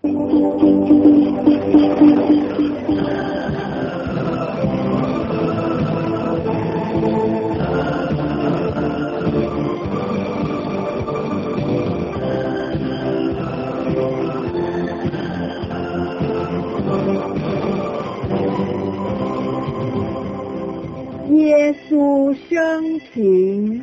耶稣生平。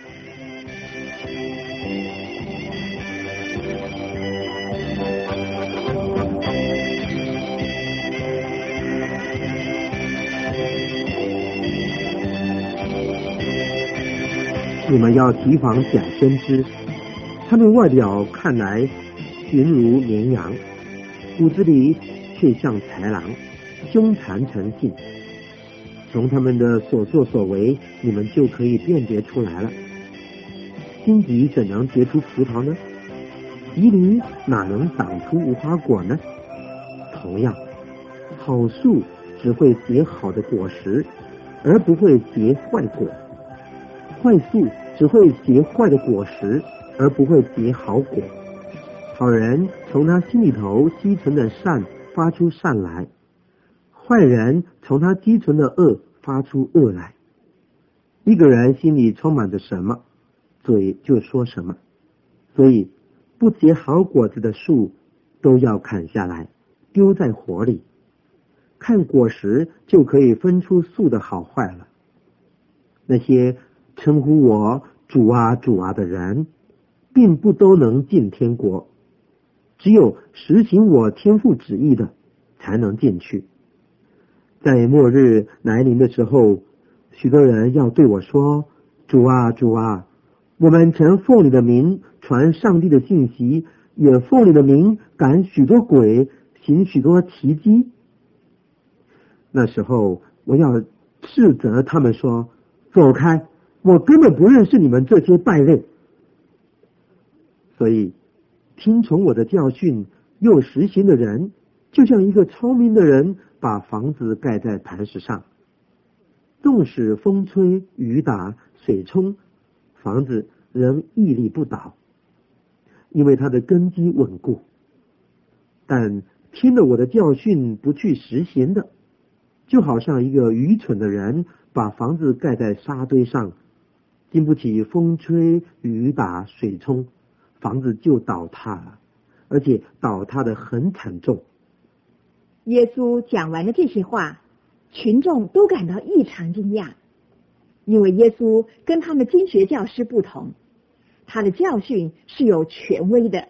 你们要提防假先知，他们外表看来形如绵羊，骨子里却像豺狼，凶残成性。从他们的所作所为，你们就可以辨别出来了。荆棘怎能结出葡萄呢？蒺藜哪能长出无花果呢？同样，好树只会结好的果实，而不会结坏果；坏树只会结坏的果实，而不会结好果。好人从他心里头积存的善发出善来，坏人从他积存的恶发出恶来。一个人心里充满着什么，嘴就说什么。所以不结好果子的树都要砍下来，丢在火里。看果实就可以分出树的好坏了。那些称呼我主啊主啊的人，并不都能进天国，只有实行我天父旨意的才能进去。在末日来临的时候，许多人要对我说，主啊主啊，我们曾奉你的名传上帝的信息，也奉你的名赶许多鬼，行许多奇迹。那时候我要斥责他们说，走开，我根本不认识你们这些败类。所以听从我的教训又实行的人，就像一个聪明的人把房子盖在磐石上，纵使风吹雨打水冲，房子仍屹立不倒，因为它的根基稳固。但听了我的教训不去实行的，就好像一个愚蠢的人把房子盖在沙堆上，经不起风吹雨打水冲，房子就倒塌了，而且倒塌得很惨重。 耶稣讲完了这些话，群众都感到异常惊讶，因为耶稣跟他们经学教师不同，他的教训是有权威的。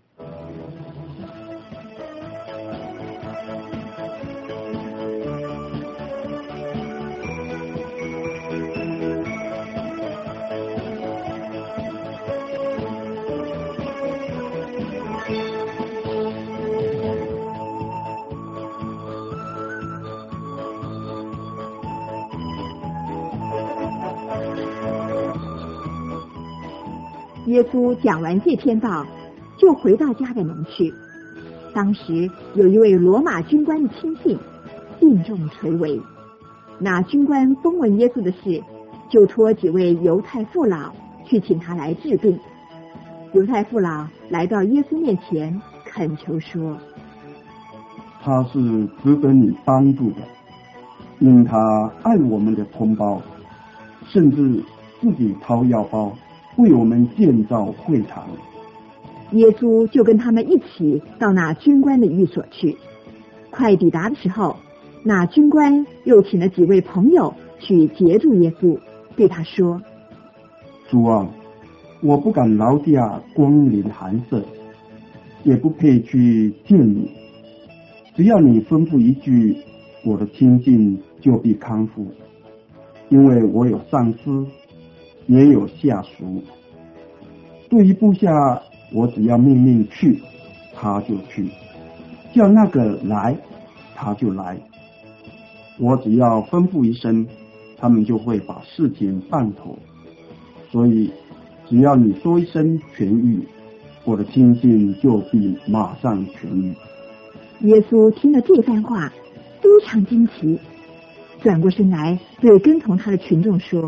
耶稣讲完这篇道，就回到加百农去。当时有一位罗马军官的亲信，病重垂危。那军官风闻耶稣的事，就托几位犹太父老去请他来治病。犹太父老来到耶稣面前，恳求说， 他是值得你帮助的，因他爱我们的同胞，甚至自己掏腰包为我们建造会堂。 耶稣就跟他们一起到那军官的寓所去。快抵达的时候，那军官又请了几位朋友去接住耶稣，对他说， 主啊，我不敢劳驾光临寒舍，也不配去见你，只要你吩咐一句，我的亲近就必康复，因为我有上司也有下属，对于部下，我只要命令去，他就去；叫那个来，他就来。我只要吩咐一声，他们就会把事情办妥。所以，只要你说一声痊愈，我的亲信就必马上痊愈。 耶稣听了这番话，非常惊奇，转过身来对跟从他的群众说，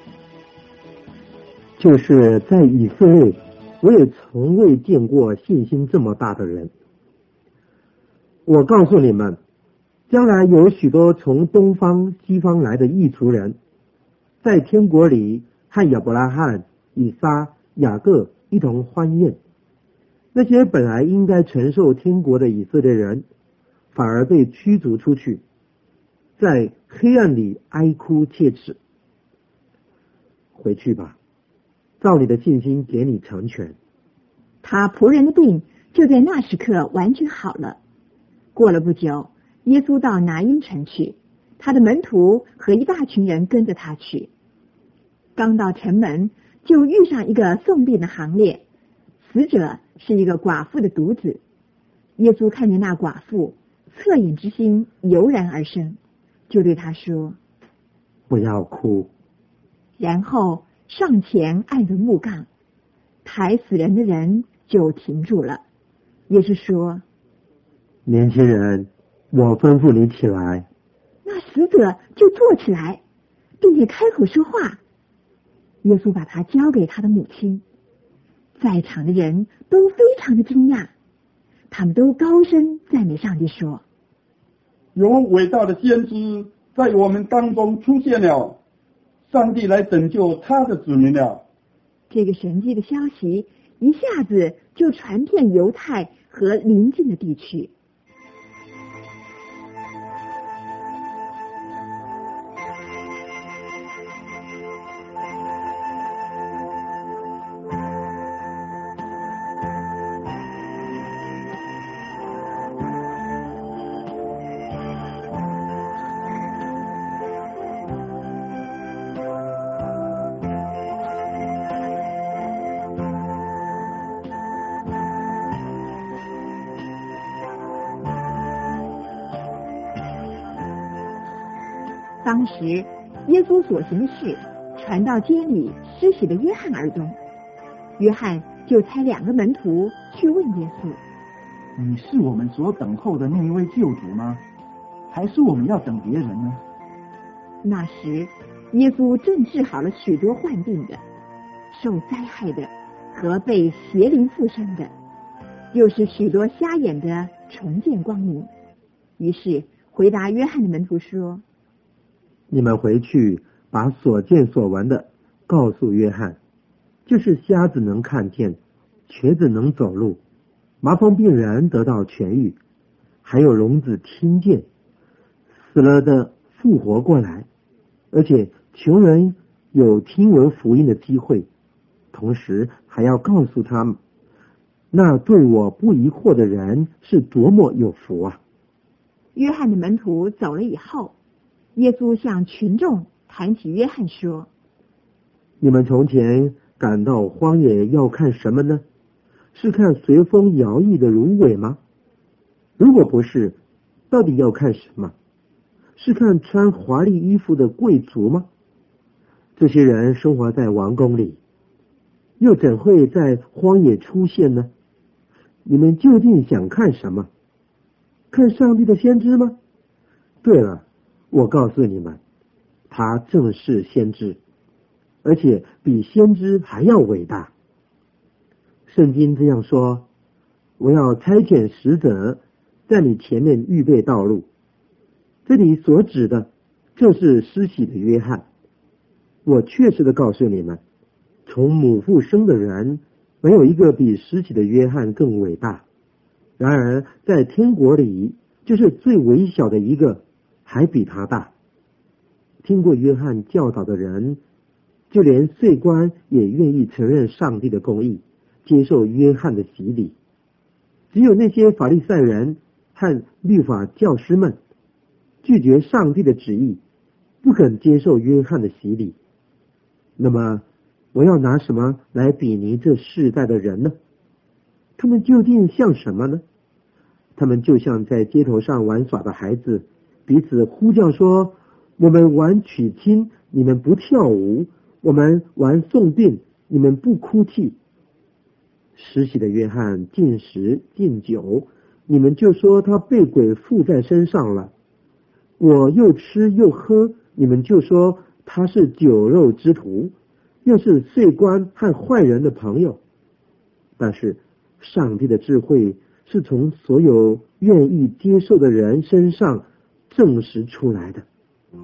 就是在以色列，我也从未见过信心这么大的人。 我告诉你们，将来有许多从东方西方来的异族人，在天国里和亚伯拉罕、以撒、雅各一同欢宴。那些本来应该承受天国的以色列人，反而被驱逐出去，在黑暗里哀哭切齿。回去吧，照你的信心给你成全。 他仆人的病就在那时刻完全好了。过了不久，耶稣到拿因城去，他的门徒和一大群人跟着他去。刚到城门，就遇上一个送殡的行列，死者是一个寡妇的独子。耶稣看见那寡妇，恻隐之心油然而生，就对他说： 不要哭。 然后上前按着木杠，抬死人的人就停住了。耶稣说： 年轻人，我吩咐你起来。 那死者就坐起来，并且开口说话。耶稣把他交给他的母亲，在场的人都非常的惊讶，他们都高声赞美上帝说： 有伟大的先知在我们当中出现了，上帝来拯救他的子民了。 这个神迹的消息一下子就传遍犹太和邻近的地区。当时耶稣所行的事传到街里施洗的约翰耳中，约翰就差2个门徒去问耶稣： 你是我们所等候的那一位救主吗？还是我们要等别人呢？ 那时耶稣正治好了许多患病的、受灾害的和被邪灵附身的，又使许多瞎眼的重见光明。于是回答约翰的门徒说： 你们回去把所见所闻的告诉约翰，就是瞎子能看见，瘸子能走路，麻风病人得到痊愈，还有聋子听见，死了的复活过来，而且穷人有听闻福音的机会。同时还要告诉他们，那对我不疑惑的人是多么有福啊！ 约翰的门徒走了以后，耶稣向群众谈起约翰说： 你们从前赶到荒野要看什么呢？是看随风摇曳的芦苇吗？如果不是，到底要看什么？是看穿华丽衣服的贵族吗？这些人生活在王宫里，又怎会在荒野出现呢？你们究竟想看什么？看上帝的先知吗？对了，我告诉你们，他正是先知，而且比先知还要伟大。圣经这样说：我要差遣使者在你前面预备道路。这里所指的就是施洗的约翰。我确实的告诉你们，从母腹生的人，没有一个比施洗的约翰更伟大。然而在天国里，就是最微小的一个还比他大。听过约翰教导的人，就连税官也愿意承认上帝的公义，接受约翰的洗礼。只有那些法利赛人和律法教师们拒绝上帝的旨意，不肯接受约翰的洗礼。那么我要拿什么来比拟这世代的人呢？他们究竟像什么呢？他们就像在街头上玩耍的孩子，彼此呼叫说：我们玩取经，你们不跳舞；我们玩送殡，你们不哭泣。施洗的约翰禁食禁酒，你们就说他被鬼附在身上了。我又吃又喝，你们就说他是酒肉之徒，又是税官和坏人的朋友。但是上帝的智慧是从所有愿意接受的人身上证实出来的。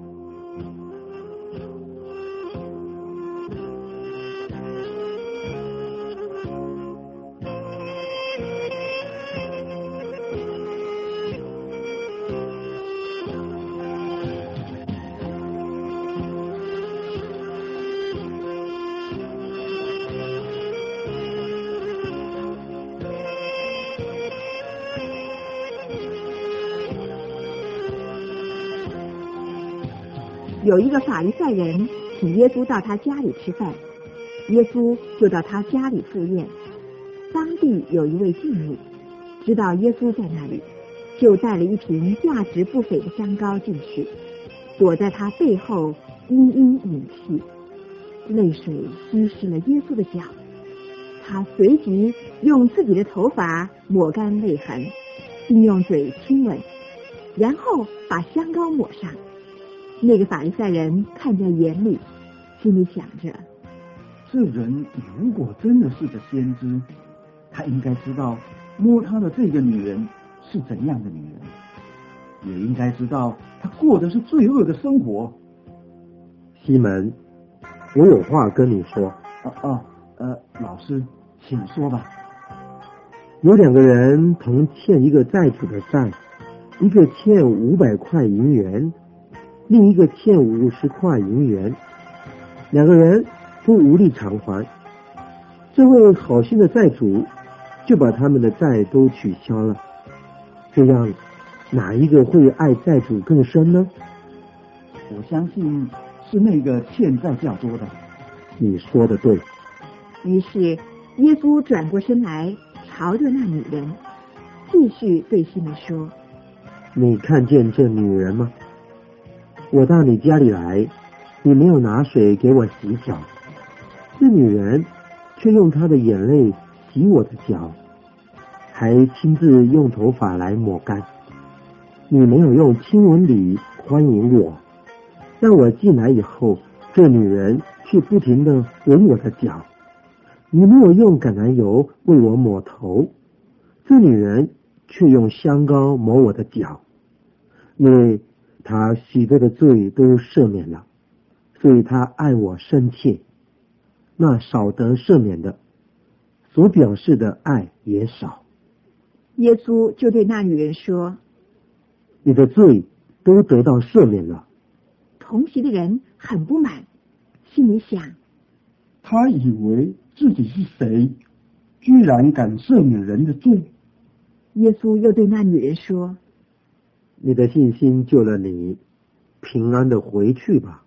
有一个法利赛人请耶稣到他家里吃饭，耶稣就到他家里赴宴。当地有一位妓女，知道耶稣在那里，就带了一瓶价值不菲的香膏进去，躲在他背后殷殷饮泣，泪水湿湿了耶稣的脚。他随即用自己的头发抹干泪痕，并用嘴亲吻，然后把香膏抹上。那个法利赛人看在眼里，心里想着， 这人如果真的是个先知，他应该知道摸他的这个女人是怎样的女人，也应该知道她过的是罪恶的生活。 西门，我有话跟你说。 老师，请说吧。 有两个人同欠一个债主的债，一个欠500块银元，另一个欠50块银元，两个人都无力偿还。这位好心的债主就把他们的债都取消了。这样，哪一个会爱债主更深呢？ 我相信是那个欠债较多的。 你说的对。 于是耶稣转过身来，朝着那女人，继续对西门说： 你看见这女人吗？我到你家里来，你没有拿水给我洗脚，这女人却用她的眼泪洗我的脚，还亲自用头发来抹干。你没有用亲吻礼欢迎我，让我进来以后，这女人却不停地吻我的脚。你没有用橄榄油为我抹头，这女人却用香膏抹我的脚。因为她许多的罪都赦免了，所以她爱我深切。那少得赦免的，所表示的爱也少。 耶稣就对那女人说： 你的罪都得到赦免了。 同席的人很不满，心里想， 他以为自己是谁，居然敢赦免人的罪。 耶稣又对那女人说： 你的信心救了你，平安的回去吧。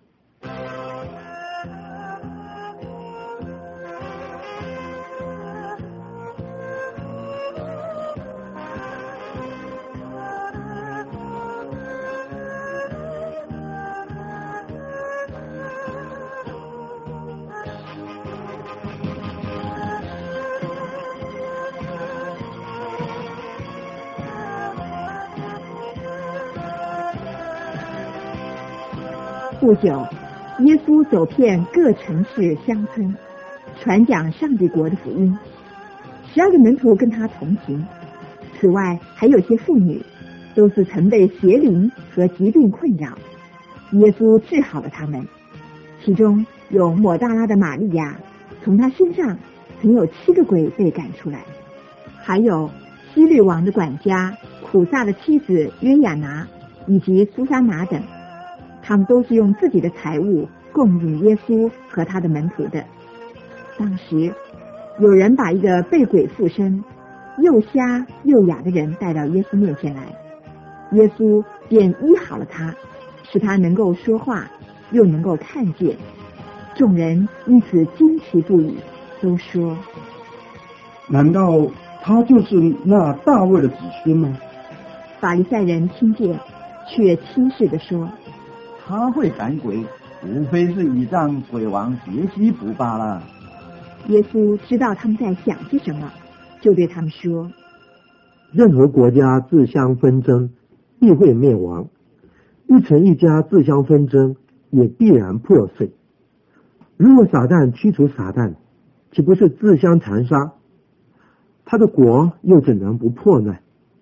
不久，耶稣走遍各城市乡村，传讲上帝国的福音。12个门徒跟他同行，此外还有些妇女，都是曾被邪灵和疾病困扰。耶稣治好了他们，其中有抹大拉的玛利亚，从她身上曾有7个鬼被赶出来；还有希律王的管家苦撒的妻子约亚拿，以及苏珊娜等。他们都是用自己的财物供应耶稣和他的门徒的。当时有人把一个被鬼附身、又瞎又哑的人带到耶稣面前来，耶稣便医好了他，使他能够说话，又能够看见。众人因此惊奇不已，都说： 难道他就是那大卫的子孙吗？ 法利赛人听见，却轻视地说： 他会赶鬼，无非是倚仗鬼王别西卜罢了。 耶稣知道他们在想些什么，就对他们说： 任何国家自相纷争，必会灭亡；一城一家自相纷争，也必然破碎。如果撒旦驱除撒旦，岂不是自相残杀？他的国又怎能不破呢？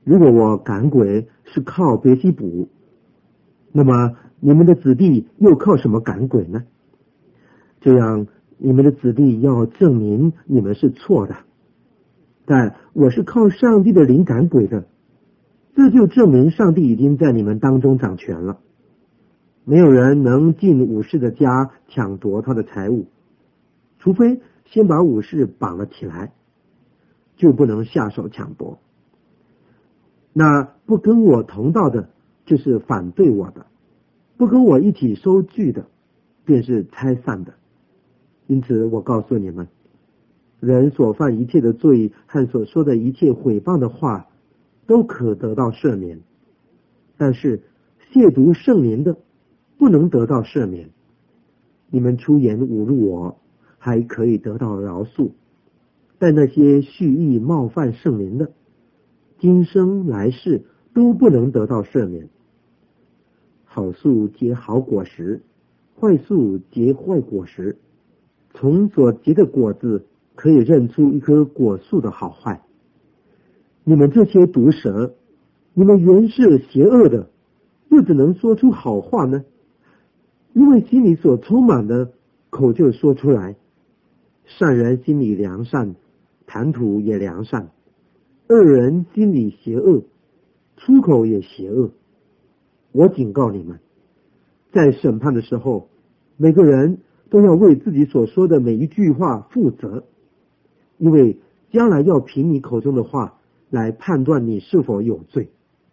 如果我赶鬼是靠别西卜，那么你们的子弟又靠什么赶鬼呢？这样你们的子弟要证明你们是错的。但我是靠上帝的灵赶鬼的，这就证明上帝已经在你们当中掌权了。没有人能进武士的家抢夺他的财物，除非先把武士绑了起来，就不能下手抢夺。那不跟我同道的，就是反对我的；不跟我一起收据的，便是拆散的。因此我告诉你们，人所犯一切的罪和所说的一切毁谤的话，都可得到赦免，但是亵渎圣灵的，不能得到赦免。你们出言侮辱我，还可以得到饶恕，但那些蓄意冒犯圣灵的，今生来世都不能得到赦免。好树结好果实，坏树结坏果实，从所结的果子可以认出一棵果树的好坏。你们这些毒蛇，你们原是邪恶的，又怎能说出好话呢？因为心里所充满的，口就说出来。善人心里良善，谈吐也良善；恶人心里邪恶，出口也邪恶。我警告你们，在审判的时候，每个人都要为自己所说的每一句话负责，因为将来要凭你口中的话来判断你是否有罪。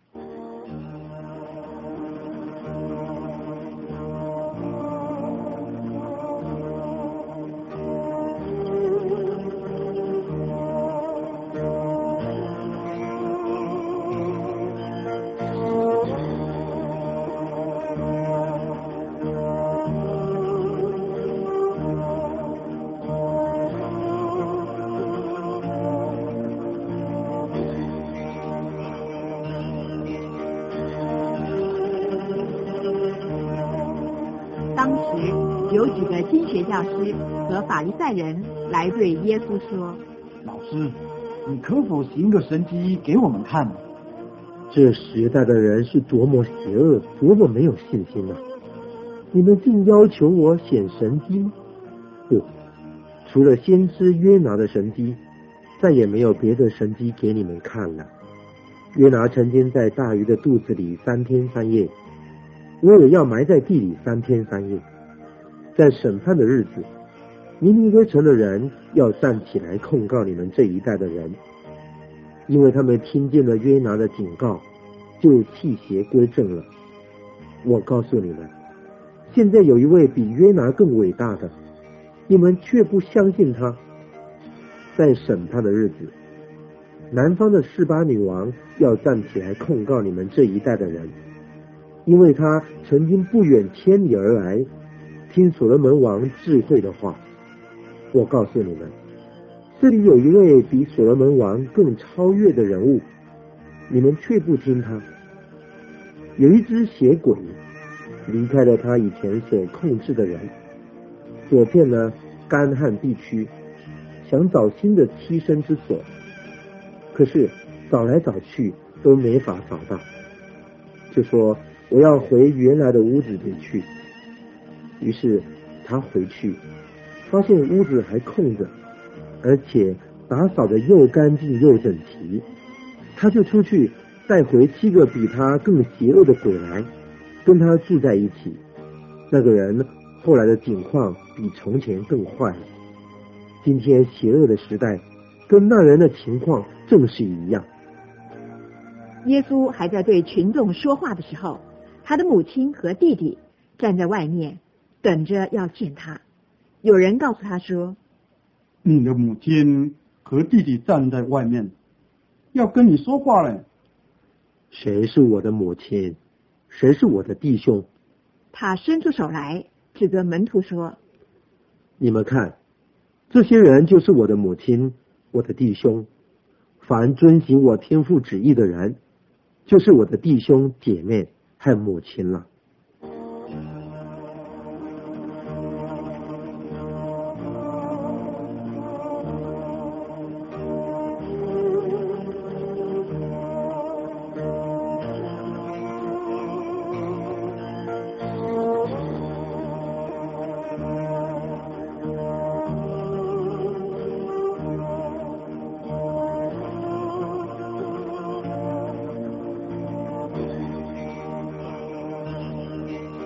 当时有几个经学教师和法利赛人来对耶稣说： 老师，你可否行个神迹给我们看？ 这时代的人是多么邪恶，多么没有信心啊！你们竟要求我显神迹吗？不，除了先知约拿的神迹，再也没有别的神迹给你们看了。约拿曾经在大鱼的肚子里3天3夜，我也要埋在地里3天3夜。在审判的日子，尼尼微城的人要站起来控告你们这一代的人，因为他们听见了约拿的警告，就弃邪归正了。我告诉你们，现在有一位比约拿更伟大的，你们却不相信他。在审判的日子，南方的示巴女王要站起来控告你们这一代的人，因为他曾经不远千里而来，听所罗门王智慧的话。我告诉你们，这里有一位比所罗门王更超越的人物，你们却不听他。有一只邪鬼离开了他以前所控制的人，走遍了干旱地区，想找新的栖身之所，可是找来找去都没法找到，就说我要回原来的屋子里去。于是他回去，发现屋子还空着，而且打扫得又干净又整齐。他就出去带回7个比他更邪恶的鬼来，跟他住在一起。那个人后来的境况比从前更坏了。今天邪恶的时代跟那人的情况正是一样。 耶稣还在对群众说话的时候，他的母亲和弟弟站在外面等着要见他。有人告诉他说： 你的母亲和弟弟站在外面，要跟你说话了。 谁是我的母亲？谁是我的弟兄？ 他伸出手来指着门徒说： 你们看，这些人就是我的母亲，我的弟兄。凡遵行我天父旨意的人，就是我的弟兄姐妹和母亲了。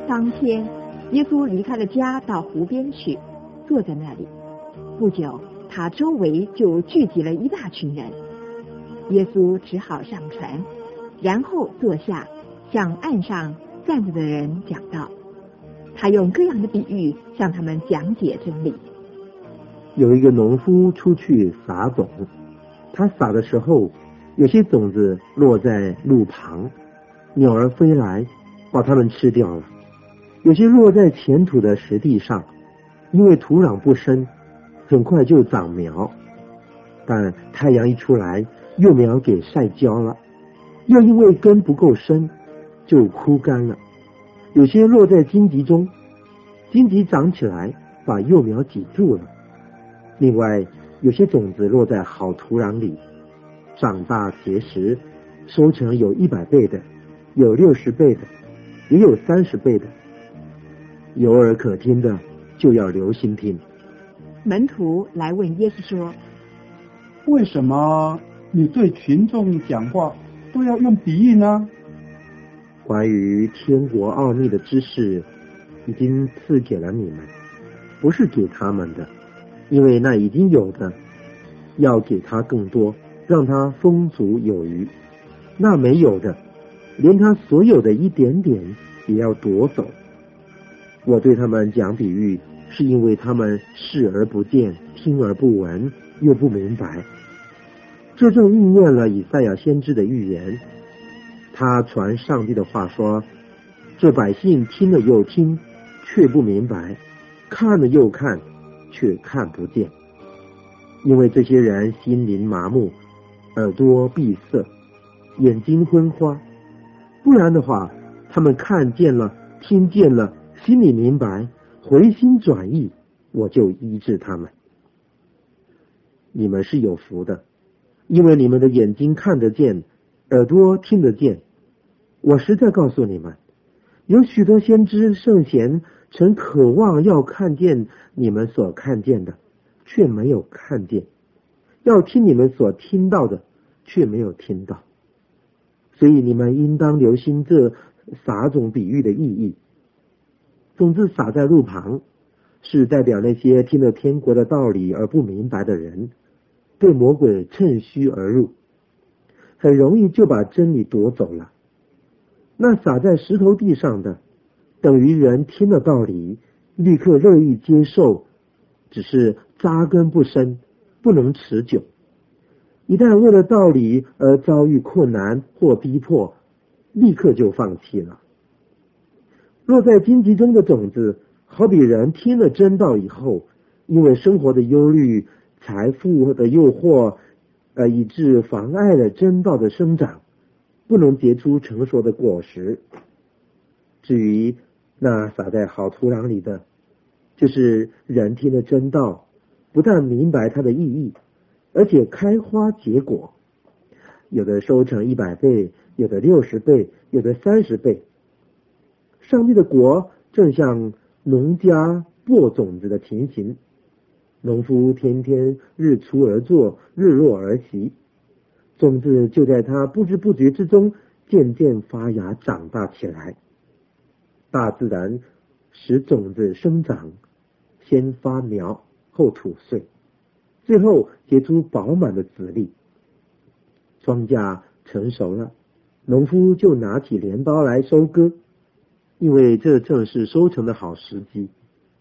当天，耶稣离开了家，到湖边去，坐在那里。不久，他周围就聚集了一大群人。耶稣只好上船，然后坐下，向岸上站着的人讲道。他用各样的比喻向他们讲解真理。 有一个农夫出去撒种，他撒的时候，有些种子落在路旁，鸟儿飞来，把它们吃掉了；有些落在浅土的实地上，因为土壤不深，很快就长苗。但太阳一出来，幼苗给晒焦了，又因为根不够深，就枯干了。有些落在荆棘中，荆棘长起来，把幼苗挤住了。另外，有些种子落在好土壤里，长大结实，收成有100倍的，有60倍的，也有30倍的。有耳可听的，就要留心听。 门徒来问耶稣说： 为什么你对群众讲话都要用比喻呢？ 关于天国奥秘的知识已经赐给了你们，不是给他们的，因为那已经有的，要给他更多，让他丰足有余。那没有的，连他所有的一点点也要夺走。我对他们讲比喻，是因为他们视而不见，听而不闻，又不明白。这正应验了以赛亚先知的预言。他传上帝的话说：这百姓听了又听，却不明白；看了又看，却看不见。因为这些人心灵麻木，耳朵闭塞，眼睛昏花。不然的话，他们看见了，听见了，心里明白，回心转意，我就医治他们。你们是有福的，因为你们的眼睛看得见，耳朵听得见。我实在告诉你们，有许多先知圣贤曾渴望要看见你们所看见的，却没有看见；要听你们所听到的，却没有听到。所以你们应当留心这撒种比喻的意义。种子撒在路旁，是代表那些听了天国的道理而不明白的人，被魔鬼趁虚而入，很容易就把真理夺走了。那撒在石头地上的，等于人听了道理，立刻乐意接受，只是扎根不深，不能持久。一旦为了道理而遭遇困难或逼迫，立刻就放弃了。落在荆棘中的种子，好比人听了真道以后，因为生活的忧虑、财富的诱惑，以致妨碍了真道的生长，不能结出成熟的果实。至于那撒在好土壤里的，就是人听了真道，不但明白它的意义，而且开花结果，有的收成100倍，有的60倍，有的30倍。上帝的国正像农家播种子的情形，农夫天天日出而作，日落而息，种子就在他不知不觉之中渐渐发芽长大起来。大自然使种子生长，先发苗，后吐穗，最后结出饱满的籽粒。庄稼成熟了，农夫就拿起镰刀来收割，因为这正是收成的好时机。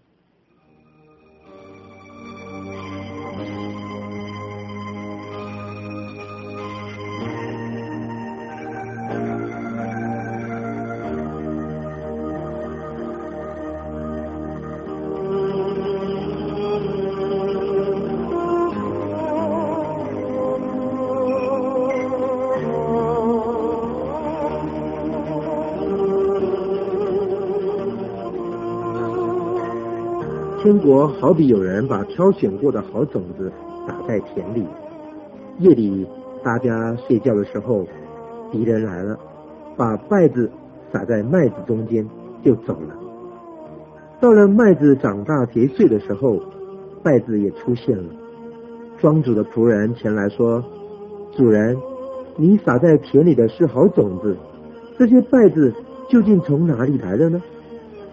天国好比有人把挑选过的好种子撒在田里，夜里大家睡觉的时候，敌人来了，把稗子撒在麦子中间就走了。到了麦子长大结穗的时候，稗子也出现了。庄主的仆人前来说：主人，你撒在田里的是好种子，这些稗子究竟从哪里来的呢？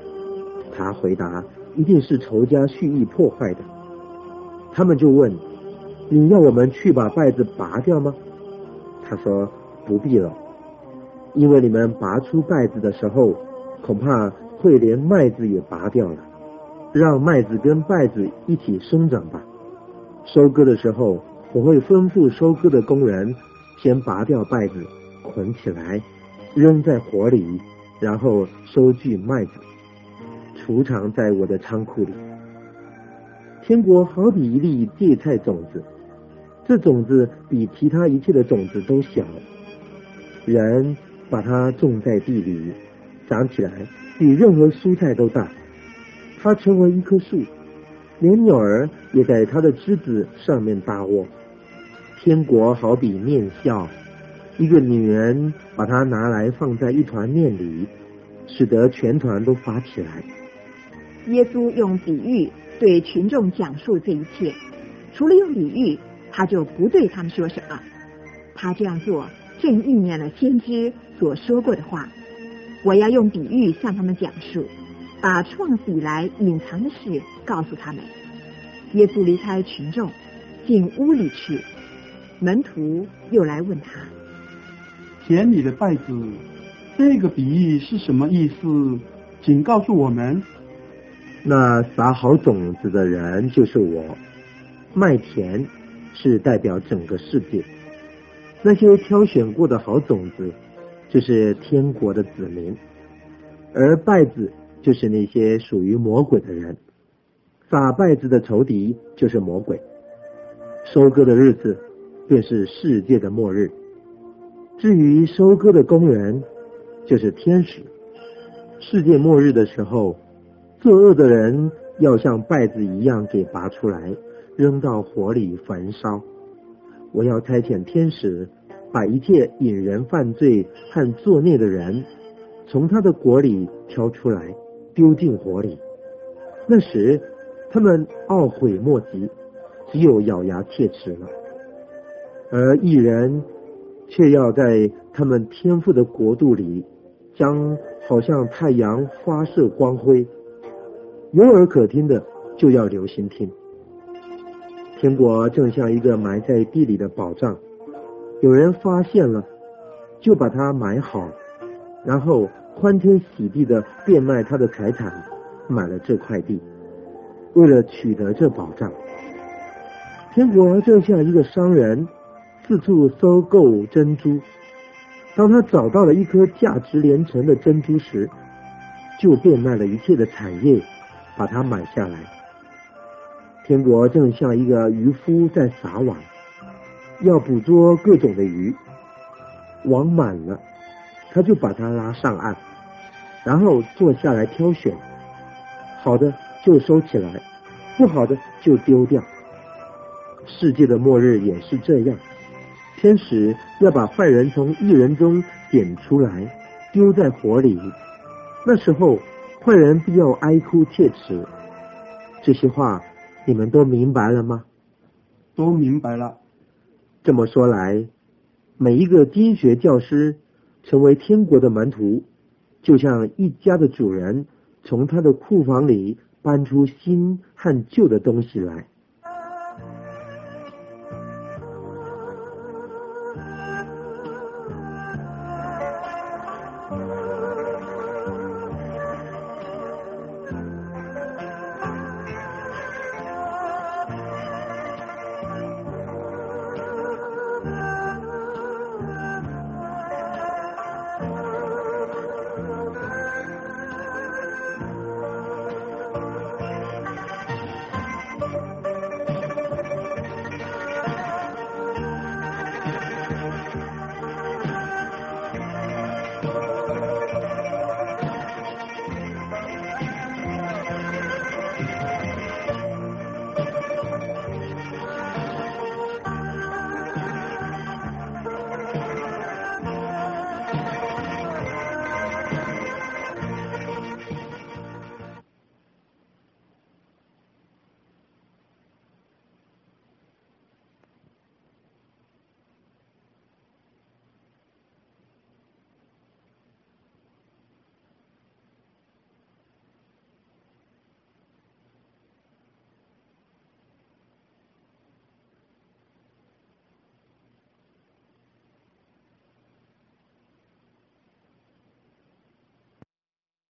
他回答，一定是仇家蓄意破坏的。他们就问，你要我们去把稗子拔掉吗？他说，不必了，因为你们拔出稗子的时候，恐怕会连麦子也拔掉了，让麦子跟稗子一起生长吧。收割的时候，我会吩咐收割的工人先拔掉稗子，捆起来，扔在火里，然后收据麦子，储藏在我的仓库里。天国好比一粒芥菜种子，这种子比其他一切的种子都小，人把它种在地里，长起来比任何蔬菜都大，它成为一棵树，连鸟儿也在它的枝子上面搭窝。天国好比面酵，一个女人把它拿来放在一团面里，使得全团都发起来。 耶稣用比喻对群众讲述这一切，除了用比喻，他就不对他们说什么。他这样做正应验了先知所说过的话，我要用比喻向他们讲述，把创始以来隐藏的事告诉他们。耶稣离开群众，进屋里去，门徒又来问他， 田里的稗子，这个比喻是什么意思？请告诉我们。 那撒好种子的人就是我，麦田是代表整个世界，那些挑选过的好种子就是天国的子民，而稗子就是那些属于魔鬼的人。撒稗子的仇敌就是魔鬼，收割的日子便是世界的末日。至于收割的工人，就是天使。世界末日的时候，作恶的人要像稗子一样给拔出来，扔到火里焚烧。我要差遣天使，把一切引人犯罪和作孽的人，从他的国里挑出来，丢进火里。那时，他们懊悔莫及，只有咬牙切齿了。而义人却要在他们天父的国度里，将好像太阳发射光辉。有耳可听的，就要留心听。天国正像一个埋在地里的宝藏，有人发现了，就把它埋好，然后欢天喜地的变卖他的财产，买了这块地，为了取得这宝藏。天国正像一个商人四处搜购珍珠，当他找到了一颗价值连城的珍珠时，就变卖了一切的产业，把它买下来。天国正像一个渔夫在撒网，要捕捉各种的鱼，网满了，他就把它拉上岸，然后坐下来挑选，好的就收起来，不好的就丢掉。世界的末日也是这样，天使要把坏人从义人中捡出来，丢在火里，那时候坏人必要哀哭切齿。这些话你们都明白了吗？ 都明白了。 这么说来，每一个经学教师成为天国的门徒，就像一家的主人从他的库房里搬出新和旧的东西来。